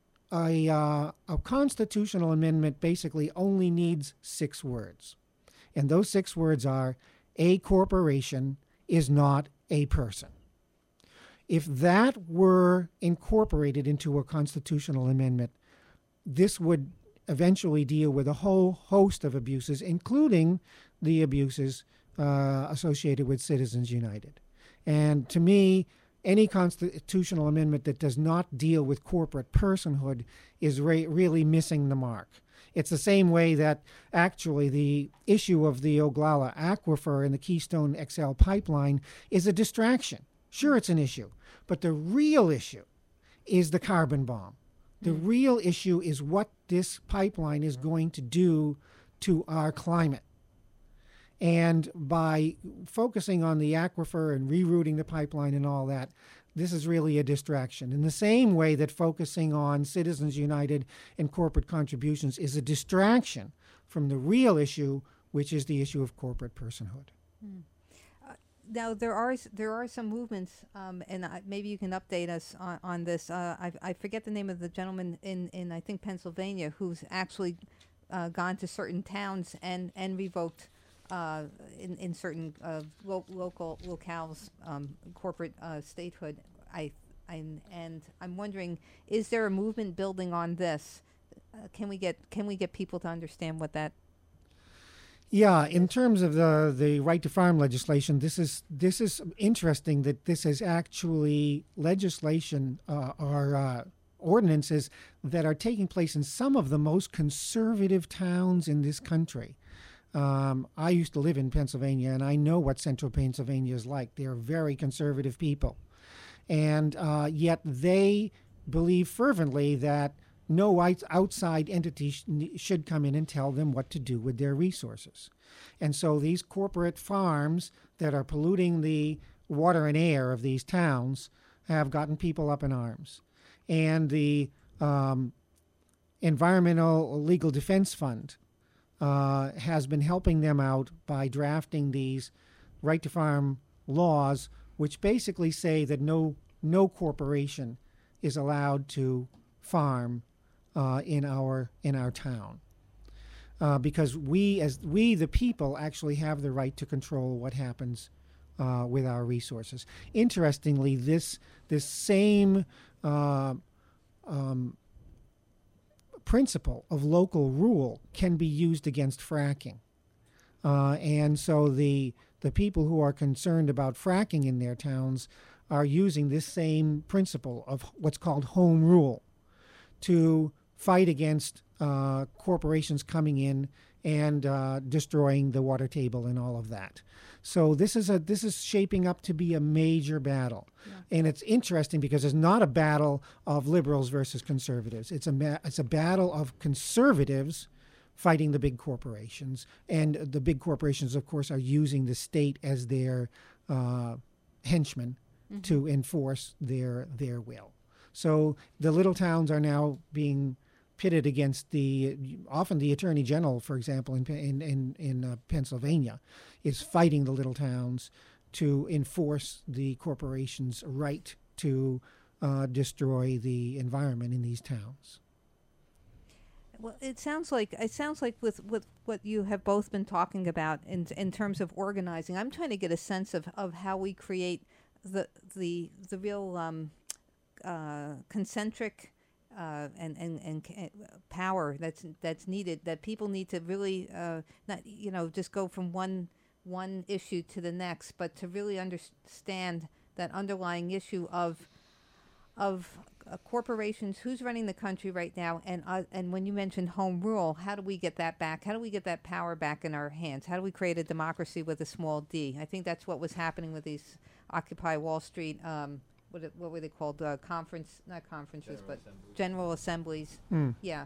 constitutional amendment basically only needs 6 words. And those 6 words are, a corporation is not a person. If that were incorporated into a constitutional amendment, this would eventually deal with a whole host of abuses, including the abuses associated with Citizens United. And to me, any constitutional amendment that does not deal with corporate personhood is really missing the mark. It's the same way that actually the issue of the Oglala Aquifer and the Keystone XL pipeline is a distraction. Sure, it's an issue, but the real issue is the carbon bomb. The real issue is what this pipeline is going to do to our climate. And by focusing on the aquifer and rerouting the pipeline and all that, this is really a distraction. In the same way that focusing on Citizens United and corporate contributions is a distraction from the real issue, which is the issue of corporate personhood. Now there are some movements, and maybe you can update us on this. I forget the name of the gentleman in I think Pennsylvania who's actually gone to certain towns and revoked in certain local locales, corporate statehood. I'm wondering, is there a movement building on this? Can we get people to understand what that? Yeah, in terms of the right to farm legislation, this is interesting that this is actually legislation or ordinances that are taking place in some of the most conservative towns in this country. I used to live in Pennsylvania, and I know what central Pennsylvania is like. They're very conservative people. And yet they believe fervently that no outside entity should come in and tell them what to do with their resources. And so these corporate farms that are polluting the water and air of these towns have gotten people up in arms. And the Environmental Legal Defense Fund has been helping them out by drafting these right to farm laws, which basically say that no corporation is allowed to farm in our town, because we the people actually have the right to control what happens with our resources. Interestingly, this same principle of local rule can be used against fracking, and so the people who are concerned about fracking in their towns are using this same principle of what's called home rule to fight against corporations coming in and destroying the water table and all of that. So this is shaping up to be a major battle, and it's interesting because it's not a battle of liberals versus conservatives. It's a battle of conservatives fighting the big corporations, and the big corporations, of course, are using the state as their henchmen to enforce their will. So the little towns are now being pitted against often the Attorney General, for example, in Pennsylvania, is fighting the little towns to enforce the corporation's right to destroy the environment in these towns. Well, it sounds like with what you have both been talking about in terms of organizing, I'm trying to get a sense of how we create the real concentric and power that's needed, that people need to really not just go from one issue to the next, but to really understand that underlying issue of corporations, who's running the country right now, and when you mentioned home rule, how do we get that back? How do we get that power back in our hands? How do we create a democracy with a small d? I think that's what was happening with these Occupy Wall Street. What were they called? Not conferences, but general assemblies. Yeah.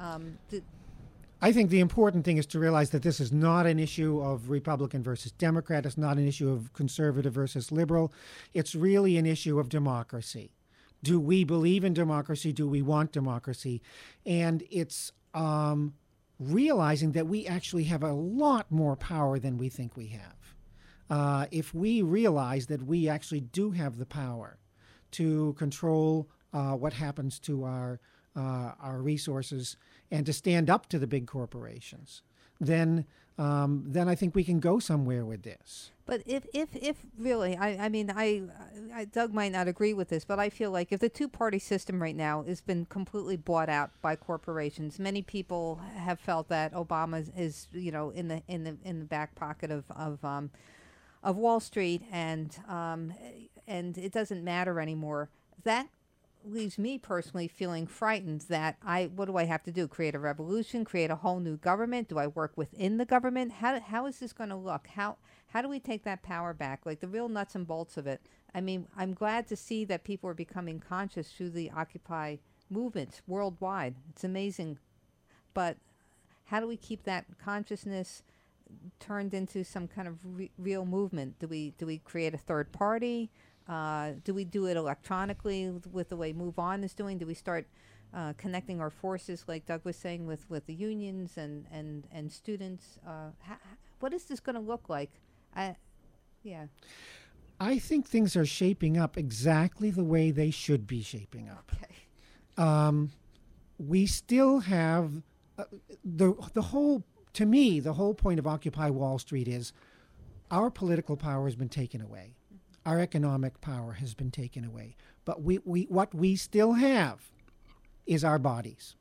I think the important thing is to realize that this is not an issue of Republican versus Democrat. It's not an issue of conservative versus liberal. It's really an issue of democracy. Do we believe in democracy? Do we want democracy? And it's realizing that we actually have a lot more power than we think we have. If we realize that we actually do have the power to control what happens to our resources and to stand up to the big corporations, then I think we can go somewhere with this. But if really, I mean, Doug might not agree with this, but I feel like if the two-party system right now has been completely bought out by corporations, many people have felt that Obama is in the back pocket of Wall Street, and it doesn't matter anymore. That leaves me personally feeling frightened that what do I have to do? Create a revolution? Create a whole new government? Do I work within the government? How is this going to look? How do we take that power back? Like the real nuts and bolts of it. I mean, I'm glad to see that people are becoming conscious through the Occupy movements worldwide. It's amazing. But how do we keep that consciousness turned into some kind of real movement? Do we create a third party? Do we do it electronically with the way Move On is doing? Do we start connecting our forces, like Doug was saying, with the unions and students? What is this going to look like? I think things are shaping up exactly the way they should be shaping up. Okay. We still have the whole to me, the whole point of Occupy Wall Street is our political power has been taken away. Our economic power has been taken away. But what we still have is our bodies.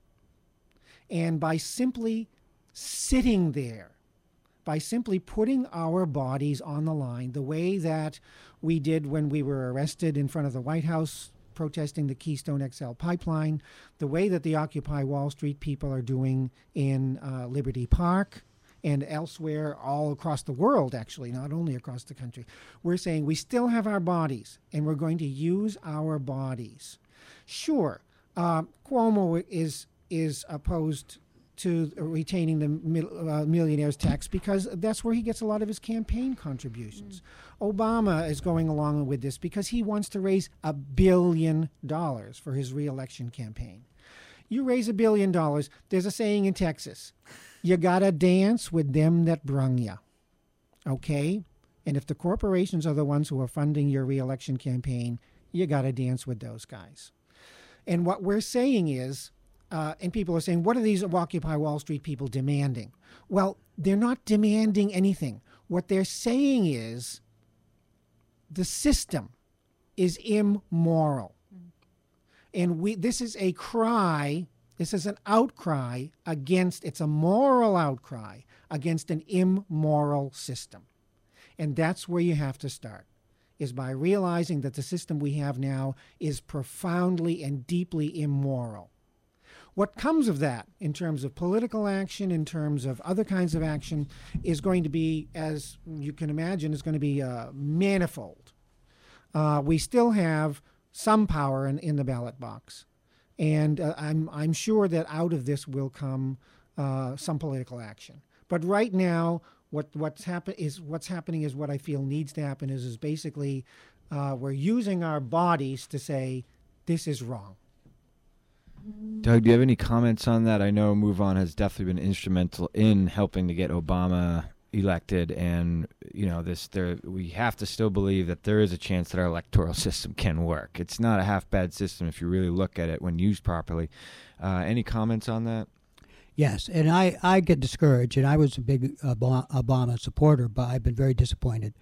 And by simply sitting there, by simply putting our bodies on the line, the way that we did when we were arrested in front of the White House protesting the Keystone XL pipeline, the way that the Occupy Wall Street people are doing in Liberty Park and elsewhere all across the world, actually, not only across the country. We're saying we still have our bodies, and we're going to use our bodies. Sure, Cuomo is opposed to retaining the millionaire's tax because that's where he gets a lot of his campaign contributions. Obama is going along with this because he wants to raise $1 billion for his re-election campaign. You raise $1 billion, there's a saying in Texas, you gotta dance with them that brung ya, okay? And if the corporations are the ones who are funding your re-election campaign, you gotta dance with those guys. And what we're saying is, and people are saying, what are these Occupy Wall Street people demanding? Well, they're not demanding anything. What they're saying is the system is immoral. And this is a cry, this is an outcry against, it's a moral outcry against an immoral system. And that's where you have to start, is by realizing that the system we have now is profoundly and deeply immoral. What comes of that in terms of political action, in terms of other kinds of action, is going to be, as you can imagine, is going to be manifold. We still have some power in the ballot box. And I'm sure that out of this will come some political action. But right now, what's happening is what I feel needs to happen is basically we're using our bodies to say, this is wrong. Doug, do you have any comments on that? I know Move On has definitely been instrumental in helping to get Obama elected, and we have to still believe that there is a chance that our electoral system can work. It's not a half bad system if you really look at it when used properly. Any comments on that? Yes, and I get discouraged, and I was a big Obama supporter, but I've been very disappointed.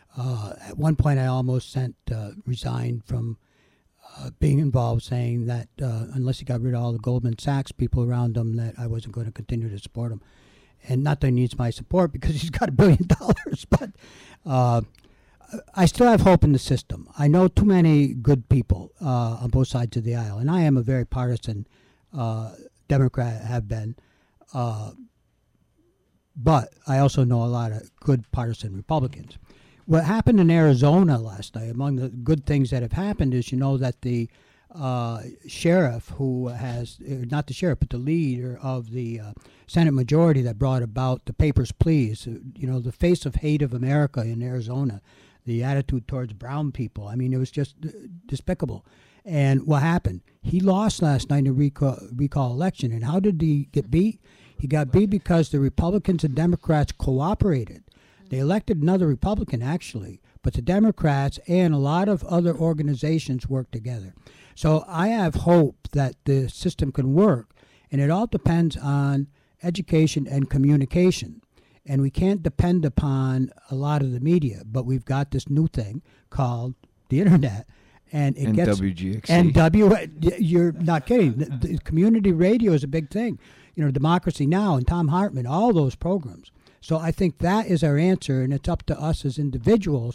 At one point, I almost resigned from being involved, saying that unless he got rid of all the Goldman Sachs people around him, that I wasn't going to continue to support him. And not that he needs my support because he's got $1 billion, but I still have hope in the system. I know too many good people on both sides of the aisle, and I am a very partisan Democrat, have been, but I also know a lot of good partisan Republicans. What happened in Arizona last night, among the good things that have happened, is that the sheriff who has, not the sheriff, but the leader of the Senate majority that brought about the Papers, Please, the face of hate of America in Arizona, the attitude towards brown people. I mean, it was just despicable. And what happened? He lost last night in a recall election. And how did he get beat? He got beat because the Republicans and Democrats cooperated. They elected another Republican, actually, but the Democrats and a lot of other organizations worked together. So I have hope that the system can work, and it all depends on education and communication. And we can't depend upon a lot of the media, but we've got this new thing called the Internet. And it gets WGXC. You're not kidding. The community radio is a big thing. Democracy Now! And Tom Hartman, all those programs. So I think that is our answer, and it's up to us as individuals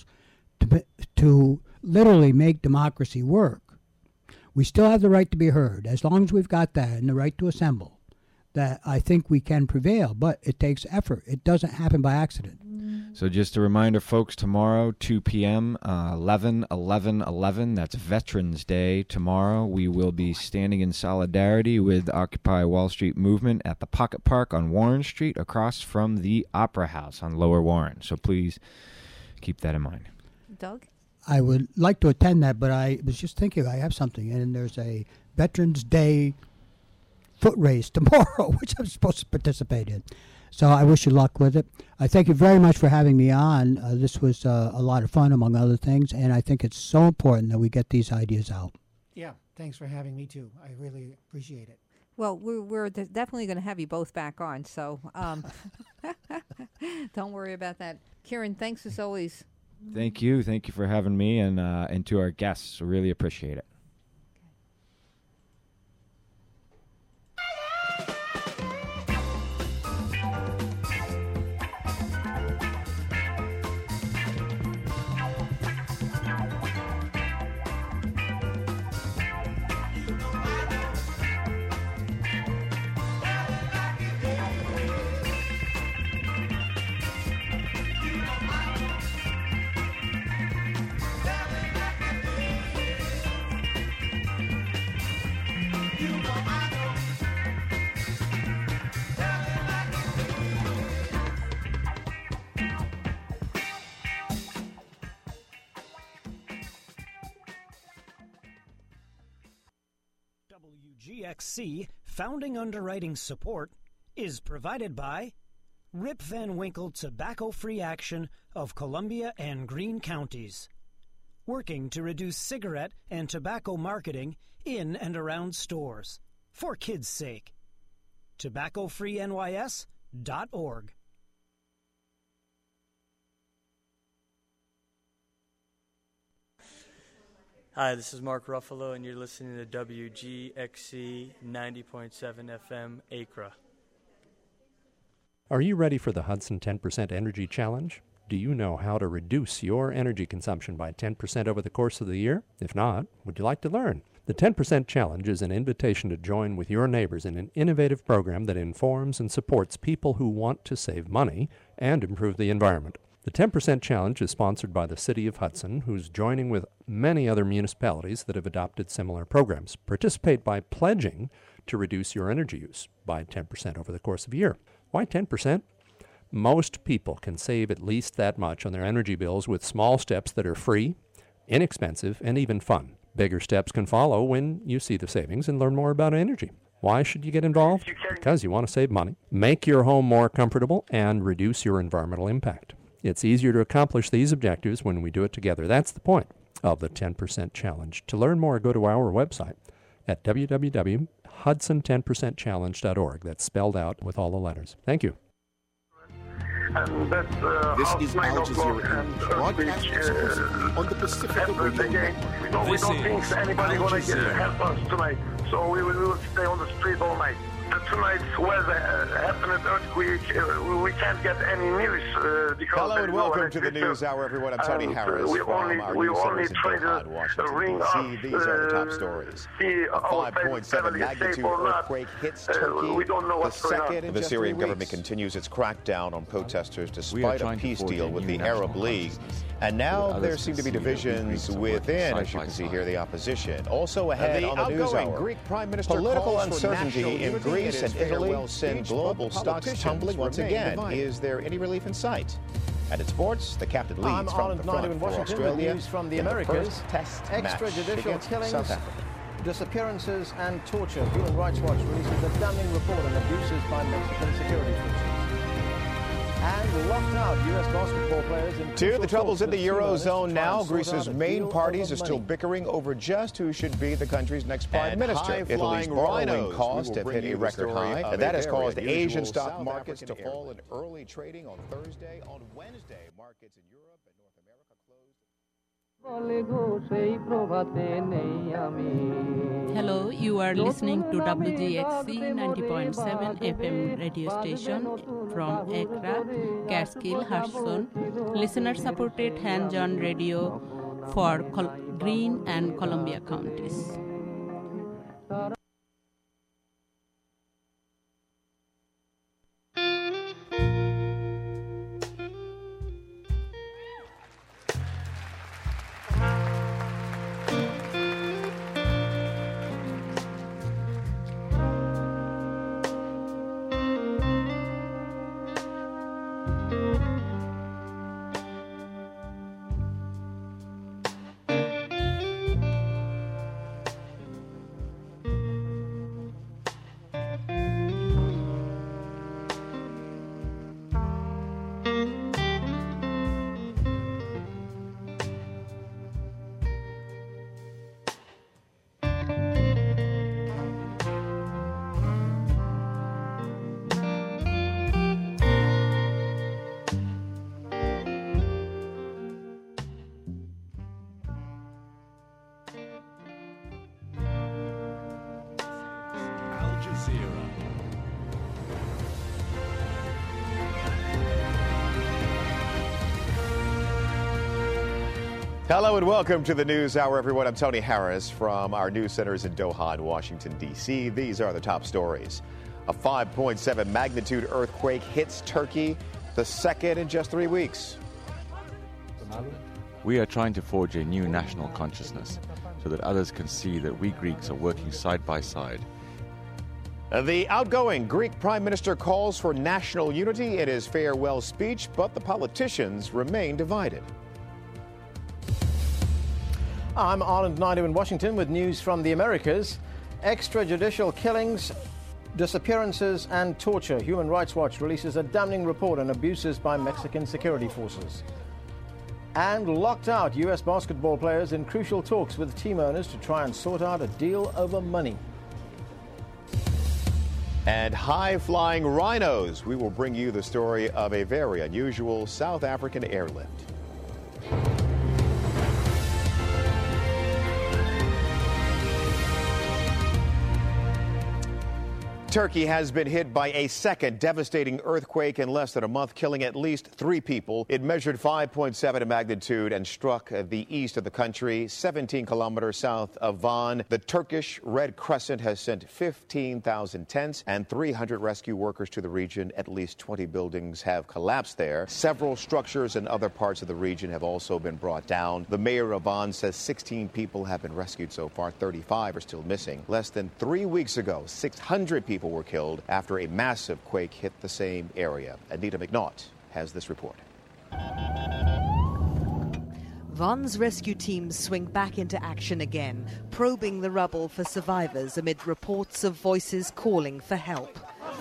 to literally make democracy work. We still have the right to be heard. As long as we've got that and the right to assemble, that I think we can prevail, but it takes effort. It doesn't happen by accident. So just a reminder, folks, tomorrow, 2 p.m., 11/11/11, that's Veterans Day. Tomorrow we will be standing in solidarity with the Occupy Wall Street movement at the Pocket Park on Warren Street across from the Opera House on Lower Warren. So please keep that in mind. Doug? I would like to attend that, but I was just thinking I have something, and there's a Veterans Day foot race tomorrow, which I'm supposed to participate in. So I wish you luck with it. I thank you very much for having me on. This was a lot of fun, among other things, and I think it's so important that we get these ideas out. Yeah, thanks for having me, too. I really appreciate it. Well, we're definitely going to have you both back on, so Don't worry about that. Kieran, thanks as always. Thank you for having me, and to our guests, really appreciate it. WGXC Founding Underwriting Support is provided by Rip Van Winkle Tobacco-Free Action of Columbia and Greene Counties, working to reduce cigarette and tobacco marketing in and around stores. For kids' sake. TobaccoFreeNYS.org. Hi, this is Mark Ruffalo, and you're listening to WGXC 90.7 FM Acra. Are you ready for the Hudson 10% Energy Challenge? Do you know how to reduce your energy consumption by 10% over the course of the year? If not, would you like to learn? The 10% Challenge is an invitation to join with your neighbors in an innovative program that informs and supports people who want to save money and improve the environment. The 10% Challenge is sponsored by the City of Hudson, who's joining with many other municipalities that have adopted similar programs. Participate by pledging to reduce your energy use by 10% over the course of a year. Why 10%? Most people can save at least that much on their energy bills with small steps that are free, inexpensive, and even fun. Bigger steps can follow when you see the savings and learn more about energy. Why should you get involved? Because you want to save money, make your home more comfortable, and reduce your environmental impact. It's easier to accomplish these objectives when we do it together. That's the point of the 10% Challenge. To learn more, go to our website at www.hudson10percentchallenge.org. That's spelled out with all the letters. Thank you. And that's this is Al Jazeera broadcast exclusively on the Pacifica Radio. We don't think anybody going to help us tonight, so we will stay on the street all night. Tonight's weather happened an earthquake. We can't get any news because hello and welcome to the News Hour, everyone. I'm Tony Harris from our news service in Bilhad, Washington, D.C. These are the top stories. A 5.7 magnitude earthquake hits Turkey. We don't know what's going on. The Syrian government continues its crackdown on protesters despite a peace deal with the Arab League. And now there seem to be divisions within, as you can see here, the opposition. Also ahead on the News Hour, Greek Prime Minister political uncertainty in Greece and Italy send global stocks tumbling once again. Is there any relief in sight? And in sports, the captain leads from the front for Australia news from the in Americas. the first test Extrajudicial match killings, South Africa. disappearances and torture. Human Rights Watch releases a damning report on abuses by Mexican security forces. And locked out U.S. basketball players in To the troubles in the Eurozone now. Greece's main parties are still bickering over just who should be the country's next prime minister. Italy's borrowing costs have hit a record high, and that has caused Asian stock markets to fall in early trading on Thursday. On Wednesday, markets in Europe and North America closed. Hello, you are listening to WGXC 90.7 FM radio station from Accra, Catskill, Hudson. Listener-supported hands-on radio for Greene and Columbia counties. Hello and welcome to the News Hour, everyone. I'm Tony Harris from our news centers in Doha and Washington, D.C. These are the top stories. A 5.7 magnitude earthquake hits Turkey, the second in just 3 weeks. We are trying to forge a new national consciousness so that others can see that we Greeks are working side by side. The outgoing Greek Prime Minister calls for national unity in his farewell speech, but the politicians remain divided. I'm Arnold Naidu in Washington with news from the Americas. Extrajudicial killings, disappearances and torture. Human Rights Watch releases a damning report on abuses by Mexican security forces. And locked out U.S. basketball players in crucial talks with team owners to try and sort out a deal over money. And high-flying rhinos. We will bring you the story of a very unusual South African airlift. Turkey has been hit by a second devastating earthquake in less than a month, killing at least 3 people. It measured 5.7 in magnitude and struck the east of the country, 17 kilometers south of Van. The Turkish Red Crescent has sent 15,000 tents and 300 rescue workers to the region. At least 20 buildings have collapsed there. Several structures in other parts of the region have also been brought down. The mayor of Van says 16 people have been rescued so far. 35 are still missing. Less than 3 weeks ago, 600 people were killed after a massive quake hit the same area. Anita McNaught has this report. Van's rescue teams swing back into action again, probing the rubble for survivors amid reports of voices calling for help.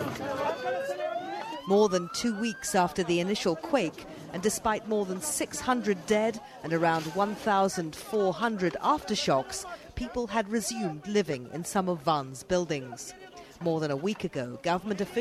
More than 2 weeks after the initial quake, and despite more than 600 dead and around 1,400 aftershocks, people had resumed living in some of Van's buildings. More than a week ago, government officials